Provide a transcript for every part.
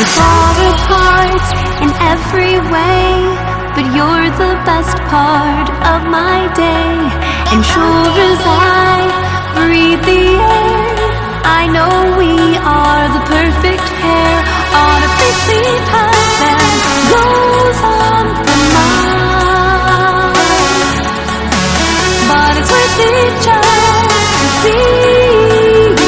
We're far apart in every way, but you're the best part of my day. And sure as I breathe the air, I know we are the perfect pair on a prickly path that goes on for miles. But it's worth it just to see you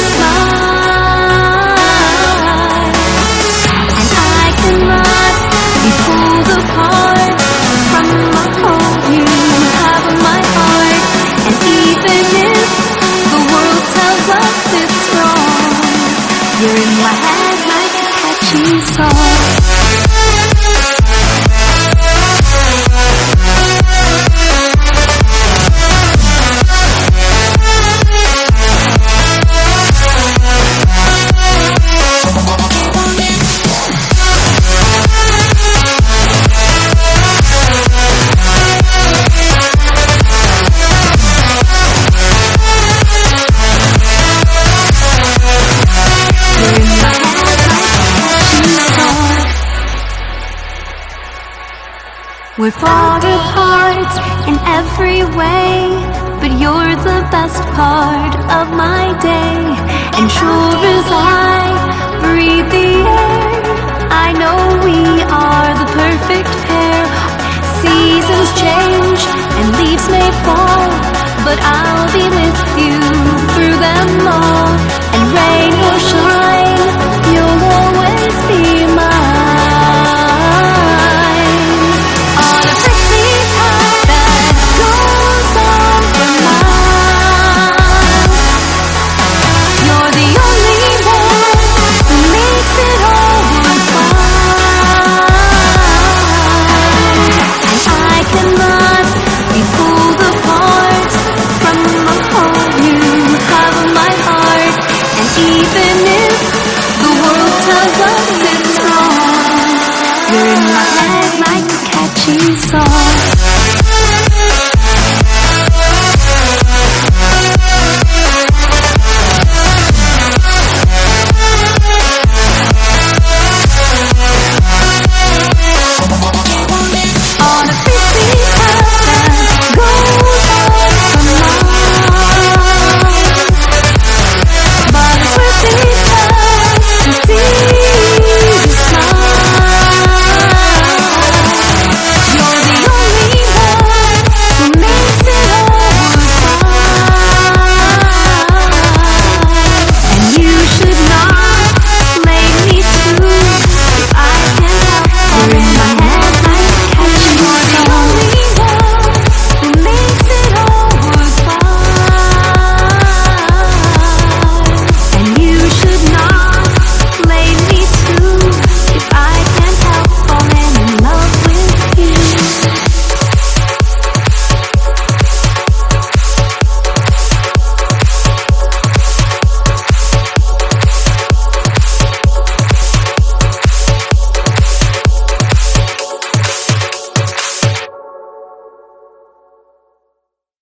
smile. And I cannot be pulled apart from the hold you have in my heart. And even if the world tells us it's wrong, you're in my head like a catchy song. We're far apart in every way, but you're the best part of my day. And sure as I breathe the air, I know we are the perfect pair. Seasons change and leaves may fall, but I'll be with you through them all. And rain or shine, you'll always be mine. You're in my head like